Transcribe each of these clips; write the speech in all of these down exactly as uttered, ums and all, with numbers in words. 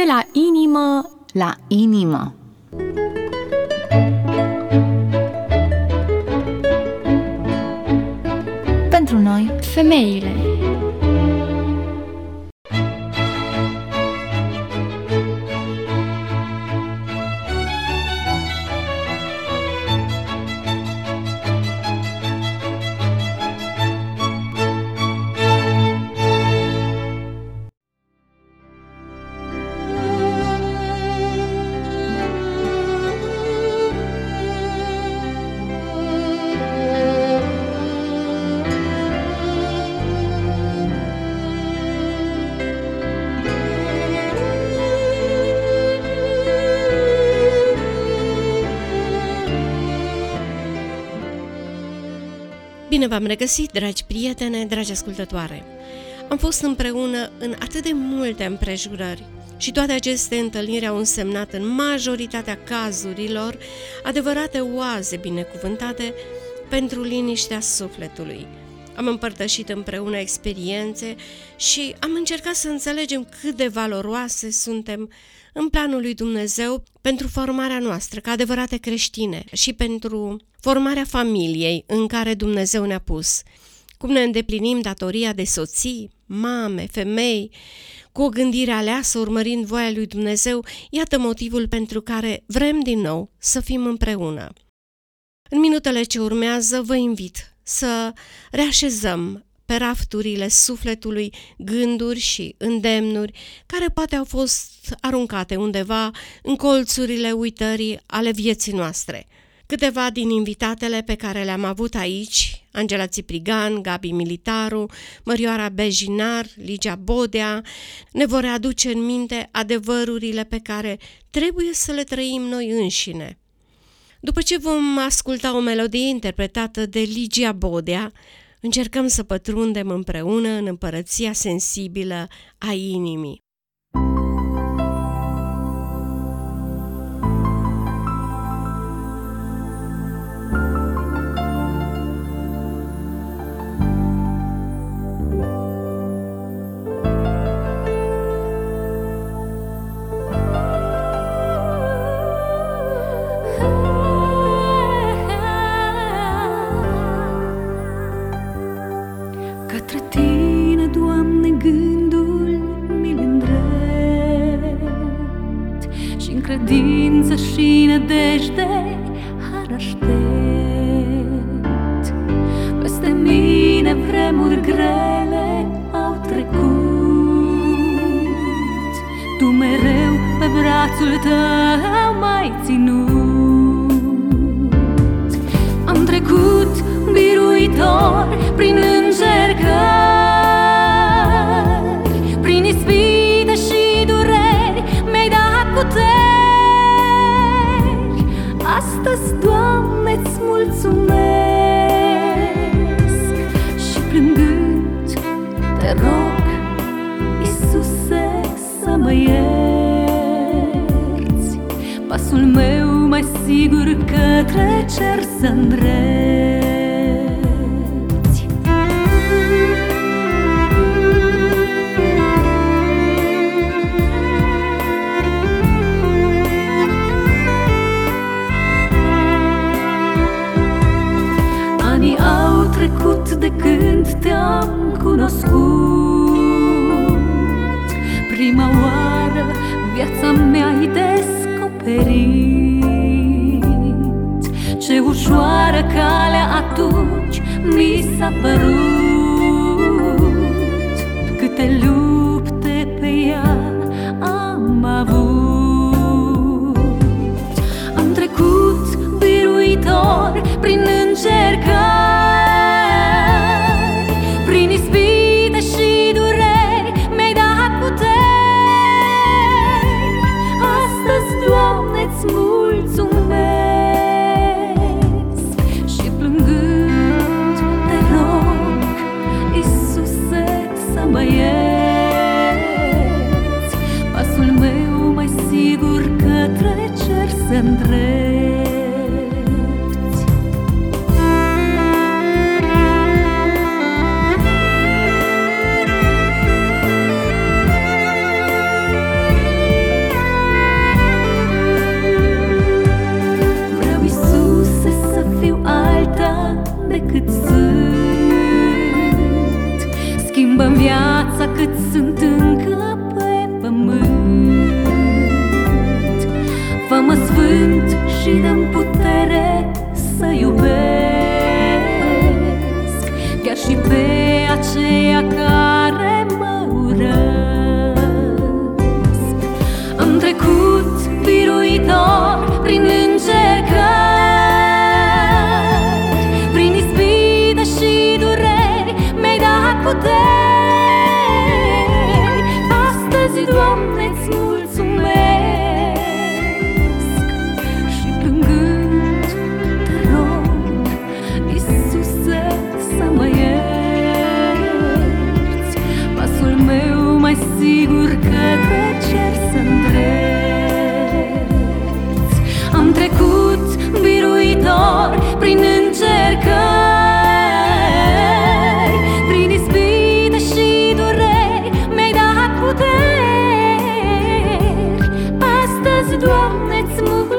la inimă la inimă. Pentru noi, femeile. Bine v-am regăsit, dragi prietene, dragi ascultătoare! Am fost împreună în atât de multe împrejurări și toate aceste întâlniri au însemnat în majoritatea cazurilor adevărate oaze binecuvântate pentru liniștea sufletului. Am împărtășit împreună experiențe și am încercat să înțelegem cât de valoroase suntem în planul lui Dumnezeu pentru formarea noastră ca adevărate creștine și pentru formarea familiei în care Dumnezeu ne-a pus. Cum ne îndeplinim datoria de soții, mame, femei, cu o gândire aleasă urmărind voia lui Dumnezeu, iată motivul pentru care vrem din nou să fim împreună. În minutele ce urmează vă invit să reașezăm pe rafturile sufletului gânduri și îndemnuri care poate au fost aruncate undeva în colțurile uitării ale vieții noastre. Câteva din invitatele pe care le-am avut aici, Angela Țiprigan, Gabi Militaru, Mărioara Bejinar, Ligia Bodea, ne vor aduce în minte adevărurile pe care trebuie să le trăim noi înșine. După ce vom asculta o melodie interpretată de Ligia Bodea, încercăm să pătrundem împreună în împărăția sensibilă a inimii. Către Tine, Doamne, gândul mi-l îndrept și în credință și nădejde har aștept. Peste mine vremuri grele au trecut, Tu mereu pe brațul Tău m-ai ținut. Am trecut biruitor prin încercări, prin ispite și dureri, mi-ai dat puteri. Astăzi, Doamne, îți mulțumesc și plângând te rog, Iisuse, să mă ierți. Pasul meu mai sigur către cer să-ndrepți. Anii au trecut de când te-am cunoscut. Prima oară viața mi-ai descoperit. Ce ușoară calea atunci mi s-a părut. Câte lupte pe ea am avut. Am trecut biruitor prin încercări, prin ispite și dureri, mi-ai dat puteri. Astăzi, Doamne, îți mulțumesc și plângând te rog, Iisuse, să mă ierți. cât sunt. Schimbă-mi viața cât sunt încă pe pământ. Fă-mă sfânt și dă-mi putere să iubesc, chiar și pe aceia care mă urăsc. Am trecut biruitor prin încercări, prin ispite și dureri, mi-ai dat puteri. Astăzi, Doamne, îți mulțumesc și plângând te rog, Iisuse, să mă ierți. Pasul meu mai sigur către cer să-ndrepți. Am trecut biruitor prin încercări, prin ispite și dureri, mi-ai dat puteri. Astăzi, Doamne, îți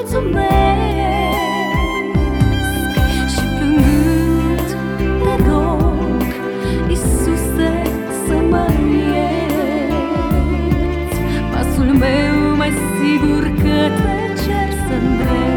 mulțumesc și plângând te rog, Iisuse, să mă ierți. Pasul meu mai sigur către cer să-ndrepți.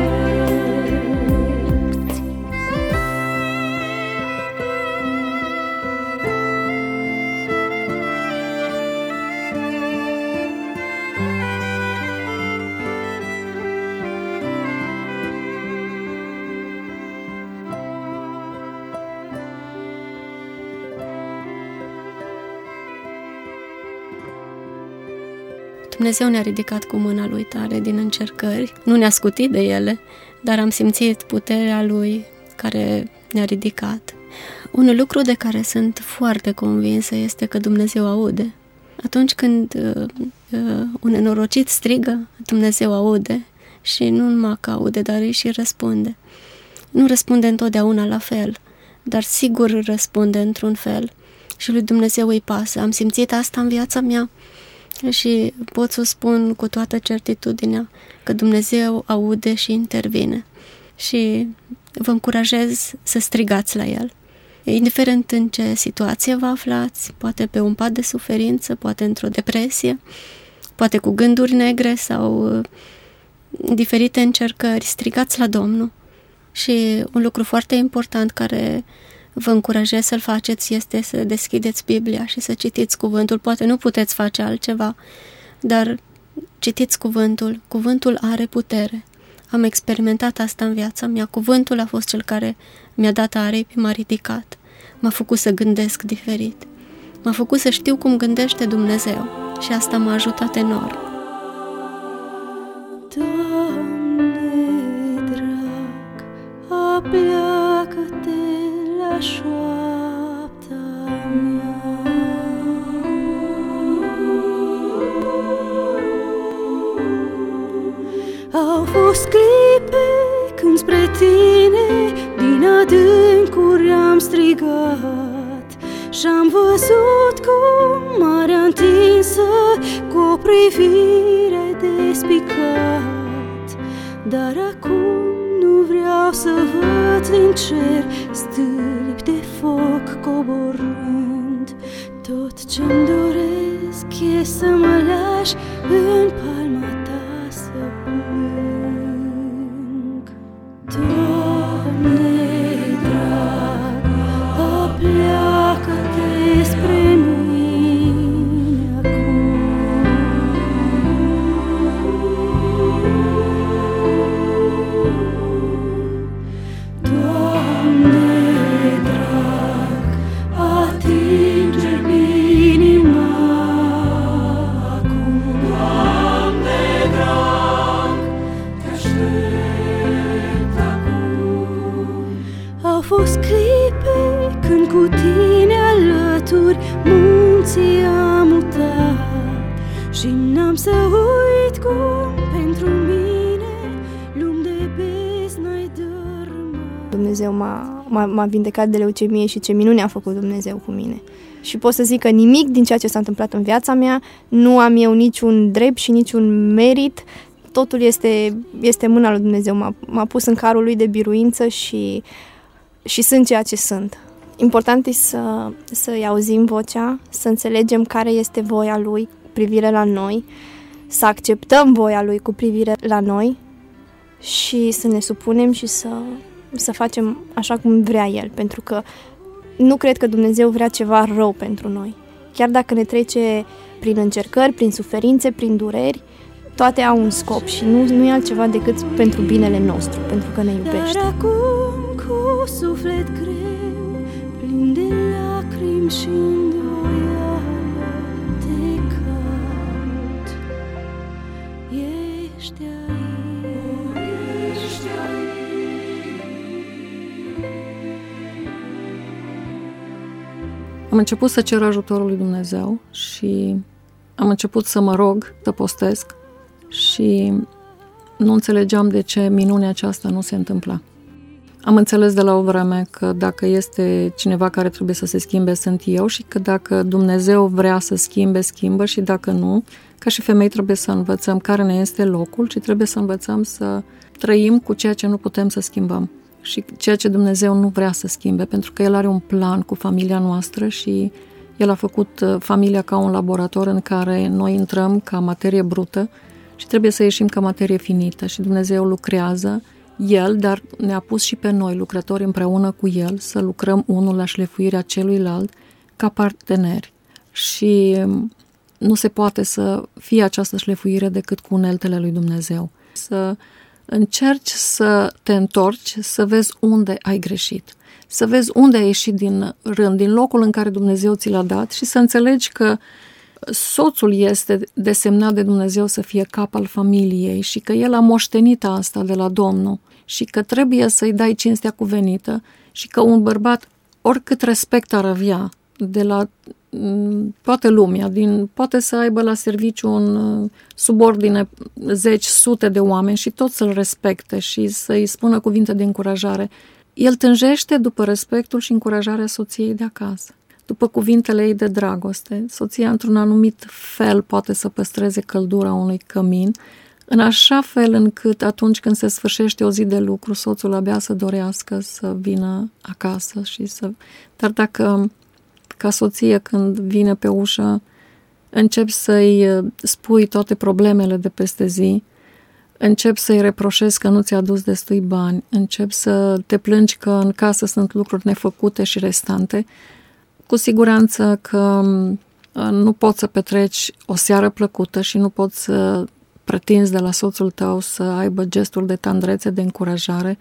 Dumnezeu ne-a ridicat cu mâna Lui tare din încercări, nu ne-a scutit de ele, dar am simțit puterea Lui care ne-a ridicat. Un lucru de care sunt foarte convinsă este că Dumnezeu aude. Atunci când uh, uh, un nenorocit strigă, Dumnezeu aude și nu numai că aude, dar îi și răspunde. Nu răspunde întotdeauna la fel, dar sigur răspunde într-un fel și lui Dumnezeu îi pasă. Am simțit asta în viața mea și pot să spun cu toată certitudinea că Dumnezeu aude și intervine. Și vă încurajez să strigați la El. Indiferent în ce situație vă aflați, poate pe un pat de suferință, poate într-o depresie, poate cu gânduri negre sau diferite încercări, strigați la Domnul. Și un lucru foarte important care vă încurajez să-l faceți este să deschideți Biblia și să citiți cuvântul. Poate nu puteți face altceva, dar citiți cuvântul. Cuvântul are putere. Am experimentat asta în viața mea. Cuvântul a fost cel care mi-a dat aripi, m-a ridicat. M-a făcut să gândesc diferit. M-a făcut să știu cum gândește Dumnezeu și asta m-a ajutat enorm. Doamne drag, apleacă-te la șoapta mea. Au fost clipe când spre tine din adâncuri am strigat și-am văzut cum marea întinsă cu o privire despicat. Dar acum nu vreau să văd din cer stâlpi de foc coborând. Tot ce-mi doresc e să mă lași în palma ta să plâng. Doamne drag, apleacă-te spre mine acum. Doamne drag, atinge-mi inima acum. Doamne drag, te aștept acum. Au fost clipe când cu tine alături munții am mutat și n-am să uit cum pentru mine lumi de beznă-i dărâmat. Dumnezeu m-a, m-a, m-a vindecat de leucemie și ce minune a făcut Dumnezeu cu mine. Și pot să zic că nimic din ceea ce s-a întâmplat în viața mea nu am eu niciun drept și niciun merit. Totul este, este mâna lui Dumnezeu. M-a, m-a pus în carul lui de biruință și și sunt ceea ce sunt. Important e să, să-i auzim vocea, să înțelegem care este voia Lui cu privire la noi, să acceptăm voia Lui cu privire la noi și să ne supunem și să, să facem așa cum vrea El, pentru că nu cred că Dumnezeu vrea ceva rău pentru noi. Chiar dacă ne trece prin încercări, prin suferințe, prin dureri, toate au un scop și nu, nu e altceva decât pentru binele nostru, pentru că ne iubește. Dar acum cu suflet greu, plin de lacrimi și îndoială, te caut. Ești aici, ești aici. Am început să cer ajutorul lui Dumnezeu și am început să mă rog, să postesc și nu înțelegeam de ce minunea aceasta nu se întâmpla. Am înțeles de la o vreme că dacă este cineva care trebuie să se schimbe, sunt eu și că dacă Dumnezeu vrea să schimbe, schimbă și dacă nu, ca și femei trebuie să învățăm care ne este locul și trebuie să învățăm să trăim cu ceea ce nu putem să schimbăm și ceea ce Dumnezeu nu vrea să schimbe, pentru că El are un plan cu familia noastră și El a făcut familia ca un laborator în care noi intrăm ca materie brută și trebuie să ieșim ca materie finită și Dumnezeu lucrează El, dar ne-a pus și pe noi, lucrători împreună cu El, să lucrăm unul la șlefuirea celuilalt ca parteneri. Și nu se poate să fie această șlefuire decât cu uneltele lui Dumnezeu. Să încerci să te întorci, să vezi unde ai greșit, să vezi unde ai ieșit din rând, din locul în care Dumnezeu ți l-a dat și să înțelegi că soțul este desemnat de Dumnezeu să fie cap al familiei și că el a moștenit asta de la Domnul și că trebuie să-i dai cinstea cuvenită și că un bărbat, oricât respect ar avea de la toată lumea, din, poate să aibă la serviciu un subordine zeci, sute de oameni și tot să-l respecte și să-i spună cuvinte de încurajare. El tânjește după respectul și încurajarea soției de acasă, după cuvintele ei de dragoste. Soția, într-un anumit fel, poate să păstreze căldura unui cămin, în așa fel încât atunci când se sfârșește o zi de lucru, soțul abia să dorească să vină acasă și să... Dar dacă, ca soție, când vine pe ușă, începi să-i spui toate problemele de peste zi, începi să-i reproșezi că nu ți-a adus destui bani, începi să te plângi că în casă sunt lucruri nefăcute și restante, cu siguranță că nu poți să petreci o seară plăcută și nu poți să pretinzi de la soțul tău să aibă gesturi de tandrețe, de încurajare,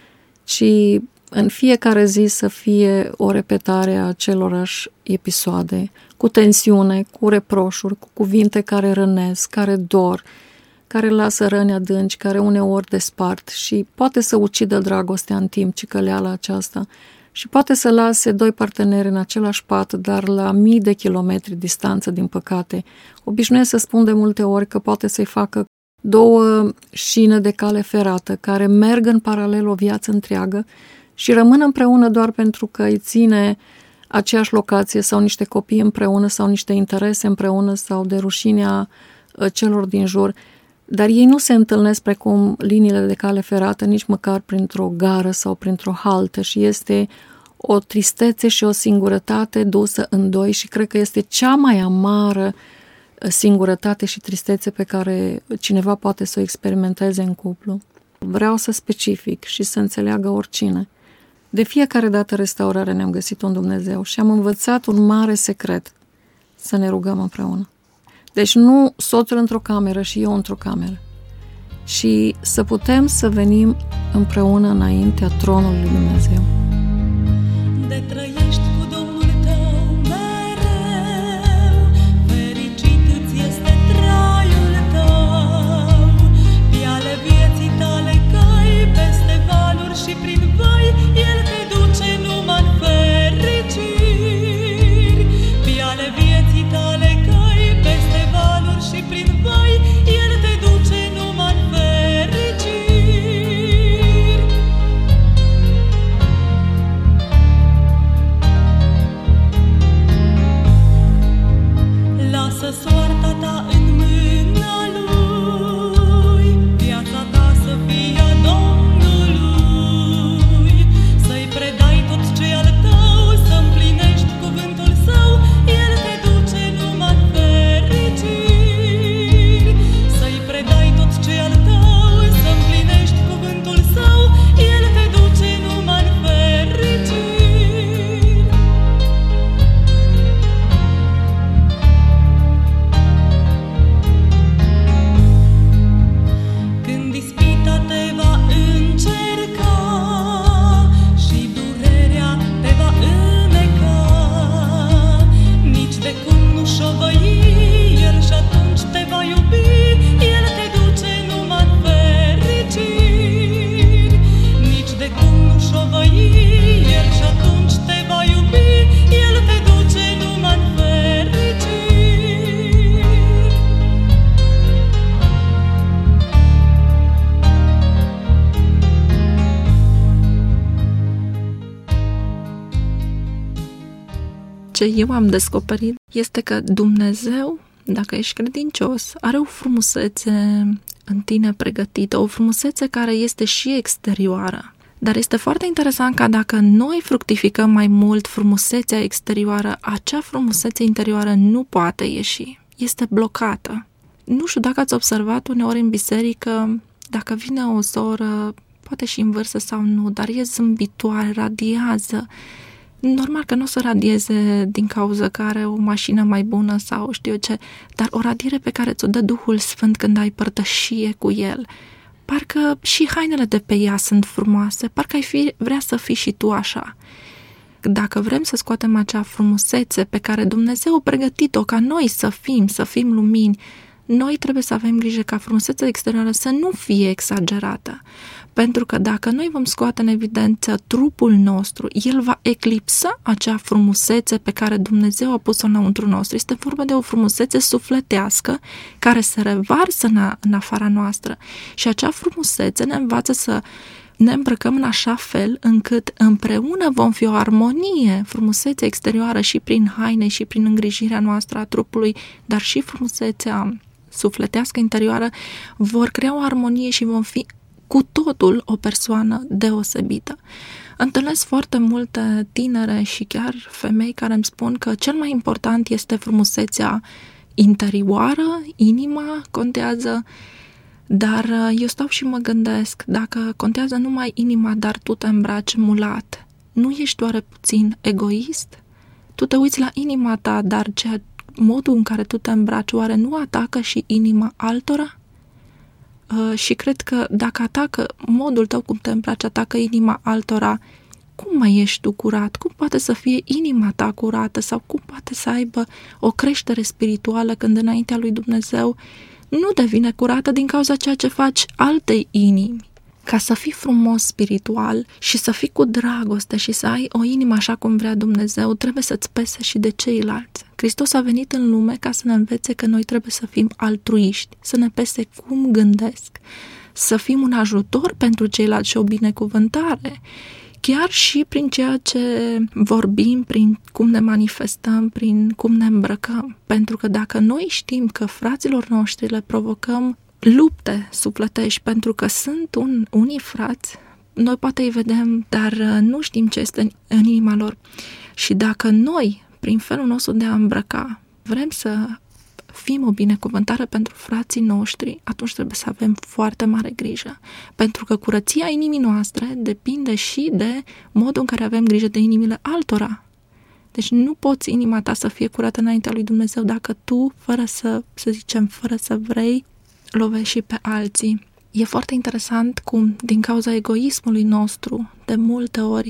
ci în fiecare zi să fie o repetare a acelorași episoade, cu tensiune, cu reproșuri, cu cuvinte care rănesc, care dor, care lasă răni adânci, care uneori despart și poate să ucidă dragostea în timp cicăleala aceasta și poate să lase doi parteneri în același pat, dar la mii de kilometri distanță, din păcate. Obișnuiesc să spun de multe ori că poate să-i facă două șine de cale ferată care merg în paralel o viață întreagă și rămân împreună doar pentru că îi ține aceeași locație sau niște copii împreună sau niște interese împreună sau de rușinea celor din jur. Dar ei nu se întâlnesc precum liniile de cale ferată, nici măcar printr-o gară sau printr-o haltă și este o tristețe și o singurătate dusă în doi și cred că este cea mai amară singurătate și tristețe pe care cineva poate să o experimenteze în cuplu. Vreau să specific și să înțeleagă oricine. De fiecare dată restaurare ne-am găsit-o în Dumnezeu și am învățat un mare secret, să ne rugăm împreună. Deci nu soțul într-o cameră și eu într-o cameră, ci să putem să venim împreună înaintea tronului lui Dumnezeu. De trăiești cu Domnul tău mereu, fericit îți este traiul tău, pe ale vieții tale căi peste valuri și prin văi, El te duce numai în fericiri, pe ale vieții tale căi peste valuri și prin văi, El te duce numai în fericiri. ce eu am descoperit este că Dumnezeu, dacă ești credincios, are o frumusețe în tine pregătită, o frumusețe care este și exterioară. Dar este foarte interesant că dacă noi fructificăm mai mult frumusețea exterioară, acea frumusețe interioară nu poate ieși. Este blocată. Nu știu dacă ați observat uneori în biserică, dacă vine o soră, poate și în vârstă sau nu, dar e zâmbitoare, radiază. Normal că nu o să radieze din cauza că are o mașină mai bună sau știu eu ce, dar o radiere pe care ți-o dă Duhul Sfânt când ai părtășie cu El. Parcă și hainele de pe ea sunt frumoase, parcă ai fi, vrea să fii și tu așa. Dacă vrem să scoatem acea frumusețe pe care Dumnezeu a pregătit-o ca noi să fim, să fim lumini, noi trebuie să avem grijă ca frumusețea exterioară să nu fie exagerată. Pentru că dacă noi vom scoate în evidență trupul nostru, el va eclipsa acea frumusețe pe care Dumnezeu a pus-o înăuntru nostru. Este vorba de o frumusețe sufletească care se revarsă în, în afara noastră. Și acea frumusețe ne învață să ne îmbrăcăm în așa fel încât împreună vom fi o armonie, frumusețea exterioară și prin haine și prin îngrijirea noastră a trupului, dar și frumusețea sufletească interioară vor crea o armonie și vom fi cu totul o persoană deosebită. Întâlnesc foarte multe tinere și chiar femei care îmi spun că cel mai important este frumusețea interioară, inima contează, dar eu stau și mă gândesc, dacă contează numai inima, dar tu te îmbraci mulat, nu ești oare puțin egoist? Tu te uiți la inima ta, dar ceea, modul în care tu te îmbraci, oare nu atacă și inima altora? Uh, și cred că dacă atacă modul tău cum te îmbraci, atacă inima altora, cum mai ești tu curat? Cum poate să fie inima ta curată? Sau cum poate să aibă o creștere spirituală când înaintea lui Dumnezeu nu devine curată din cauza ceea ce faci altei inimi? Ca să fii frumos spiritual și să fii cu dragoste și să ai o inimă așa cum vrea Dumnezeu, trebuie să-ți pese și de ceilalți. Hristos a venit în lume ca să ne învețe că noi trebuie să fim altruiști, să ne pese cum gândesc, să fim un ajutor pentru ceilalți și o binecuvântare, chiar și prin ceea ce vorbim, prin cum ne manifestăm, prin cum ne îmbrăcăm. Pentru că dacă noi știm că fraților noștri le provocăm lupte sufletești pentru că sunt un, unii frați, noi poate îi vedem, dar nu știm ce este în, în inima lor. Și dacă noi, prin felul nostru de a îmbrăca, vrem să fim o binecuvântare pentru frații noștri, atunci trebuie să avem foarte mare grijă. Pentru că curăția inimii noastre depinde și de modul în care avem grijă de inimile altora. Deci nu poți inima ta să fie curată înaintea lui Dumnezeu dacă tu, fără să, să zicem, fără să vrei, lovești și pe alții. E foarte interesant cum, din cauza egoismului nostru, de multe ori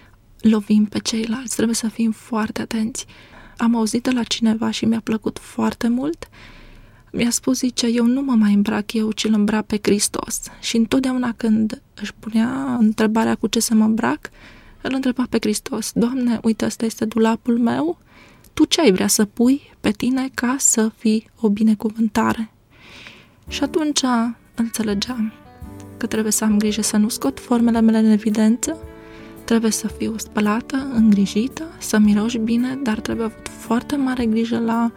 lovim pe ceilalți. Trebuie să fim foarte atenți. Am auzit de la cineva și mi-a plăcut foarte mult. Mi-a spus, zice, eu nu mă mai îmbrac eu, ci îl îmbrac pe Hristos. Și întotdeauna când își punea întrebarea cu ce să mă îmbrac, îl întreba pe Hristos. Doamne, uite, ăsta este dulapul meu, tu ce ai vrea să pui pe tine ca să fii o binecuvântare? Și atunci înțelegeam că trebuie să am grijă să nu scot formele mele în evidență, trebuie să fiu spălată, îngrijită, să miroși bine, dar trebuie avut foarte mare grijă la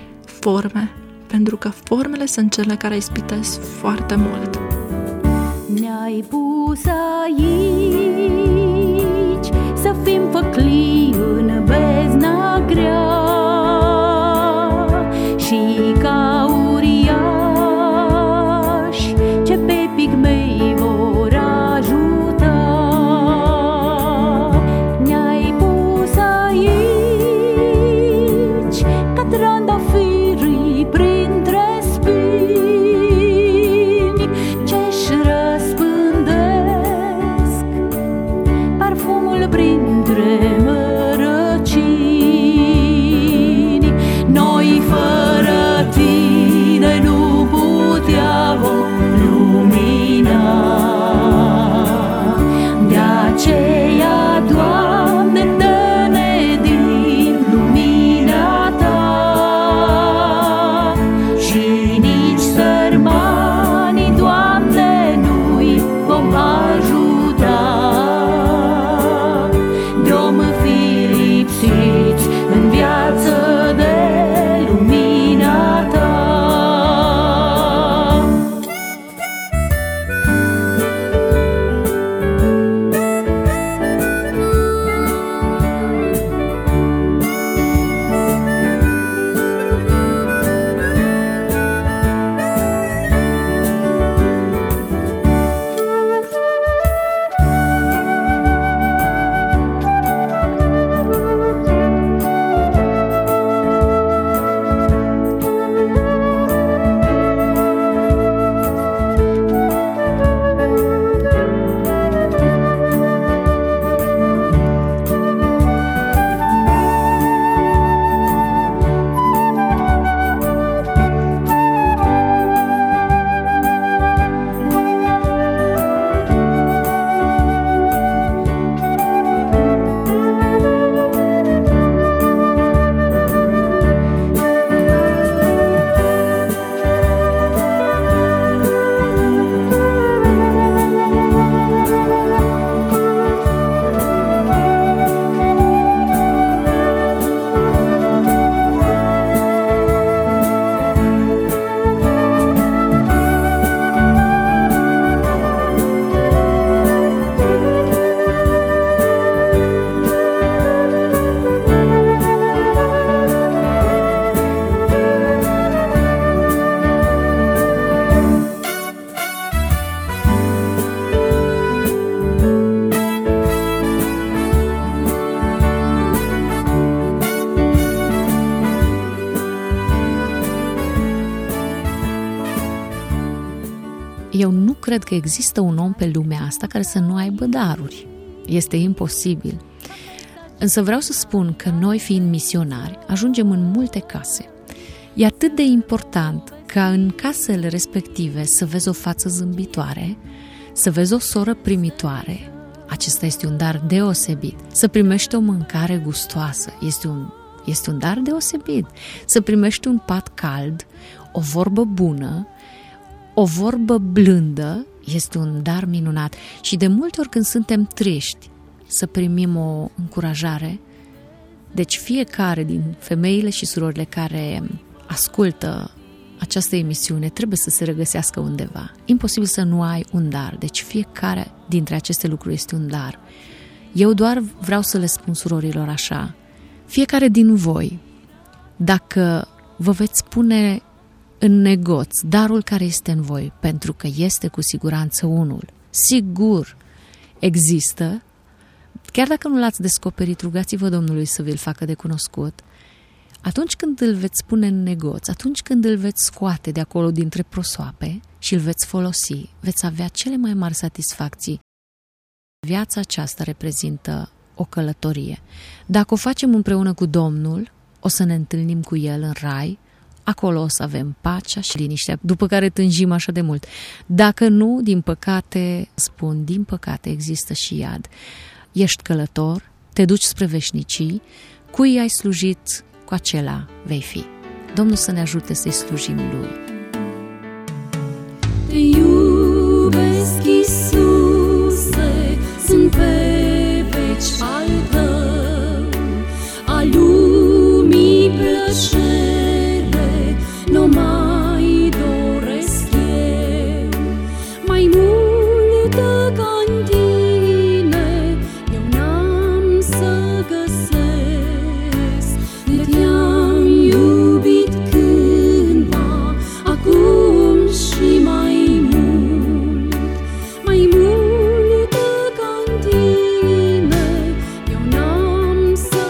forme, pentru că formele sunt cele care ispitesc foarte mult. Ne-ai pus aici să fim făclii în bezna grea și ca uriași ce pe pigmei vor ajuta. Ne-ai pus aici ca trandafirii printre spini ce-și răspândesc eu nu cred că există un om pe lumea asta care să nu aibă daruri. Este imposibil. Însă vreau să spun că noi, fiind misionari, ajungem în multe case. E atât de important ca în casele respective să vezi o față zâmbitoare, să vezi o soră primitoare. Acesta este un dar deosebit. Să primești o mâncare gustoasă este un, este un dar deosebit. Să primești un pat cald, o vorbă bună, o vorbă blândă este un dar minunat. Și de multe ori când suntem triști, să primim o încurajare. Deci fiecare din femeile și surorile care ascultă această emisiune trebuie să se regăsească undeva. Imposibil să nu ai un dar. Deci fiecare dintre aceste lucruri este un dar. Eu doar vreau să le spun surorilor așa. Fiecare din voi, dacă vă veți pune în negoț darul care este în voi, pentru că este cu siguranță unul, sigur există, chiar dacă nu l-ați descoperit, rugați-vă Domnului să vi-l facă de cunoscut. Atunci când îl veți pune în negoț, atunci când îl veți scoate de acolo dintre prosoape și îl veți folosi, veți avea cele mai mari satisfacții. Viața aceasta reprezintă o călătorie. Dacă o facem împreună cu Domnul, o să ne întâlnim cu El în rai, acolo o să avem pacea și liniștea, după care tânjim așa de mult. Dacă nu, din păcate, spun, din păcate există și iad. Ești călător, te duci spre veșnicii, cui ai slujit, cu acela vei fi. Domnul să ne ajute să-i slujim Lui. Te iubesc, Iisuse, sunt pe veci al Tău, a lumii plăcere, nu mai doresc eu, mai multă ca-n Tine, eu n-am să găsesc. De te-am iubit cândva, acum și mai mult, mai mult ca-n Tine, eu n-am să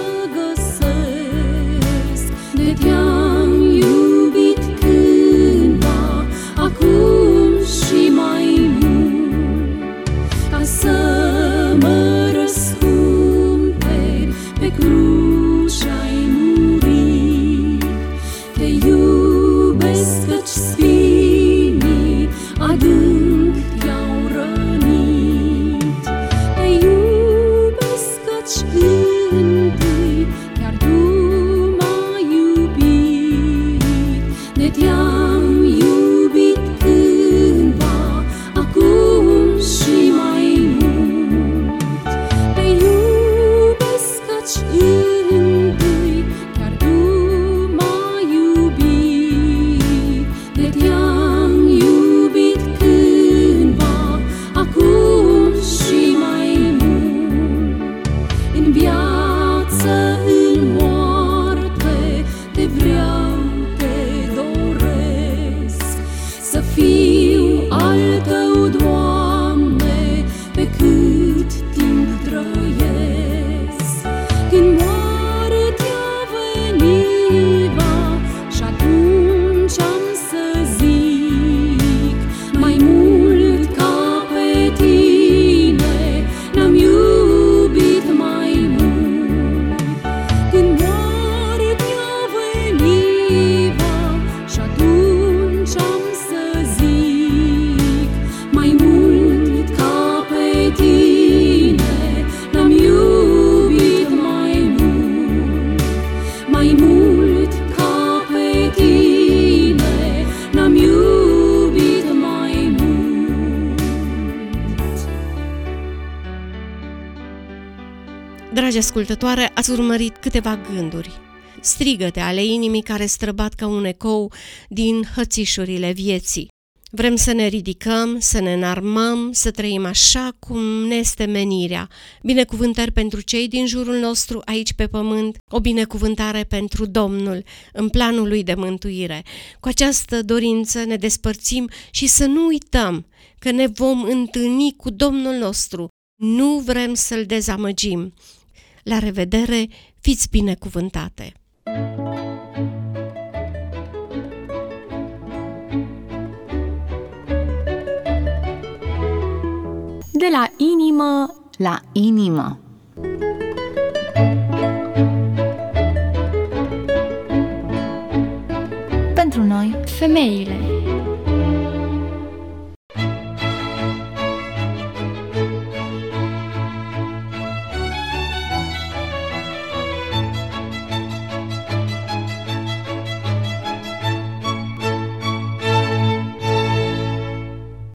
găsesc. De te-am iubit cândva, acum și mai mult, ca să mă răscumperi pe cruce ai murit. Te iubesc căci spinii adânc te-au rănit. Te iubesc căci întâi chiar Tu m-ai iubit. De te-am iubit cândva, acum și mai mult. Te iubesc căci întâi chiar Tu m-ai iubit. De te-am iubit cândva, acum și mai mult. În viață, în moarte, Te vreau, Te doresc, să fiu al Tău, Doamne, pe cât timp trăiesc. Când moartea veni va, și atunci am să zic, mai mult ca pe Tine n-am iubit mai mult. Când moartea veni va, și atunci am să zic, mai mult ca pe Tine n-am iubit mai mult. Mai mult ca pe Tine n-am iubit mai mult. Dragi ascultătoare, ați urmărit câteva gânduri, strigăte ale inimii care străbat ca un ecou din hățișurile vieții. Vrem să ne ridicăm, să ne înarmăm, să trăim așa cum ne este menirea. Binecuvântări pentru cei din jurul nostru aici pe pământ, o binecuvântare pentru Domnul în planul Lui de mântuire. Cu această dorință ne despărțim și să nu uităm că ne vom întâlni cu Domnul nostru. Nu vrem să-L dezamăgim. La revedere, fiți binecuvântate! De la inimă la inimă. Pentru noi, femeile.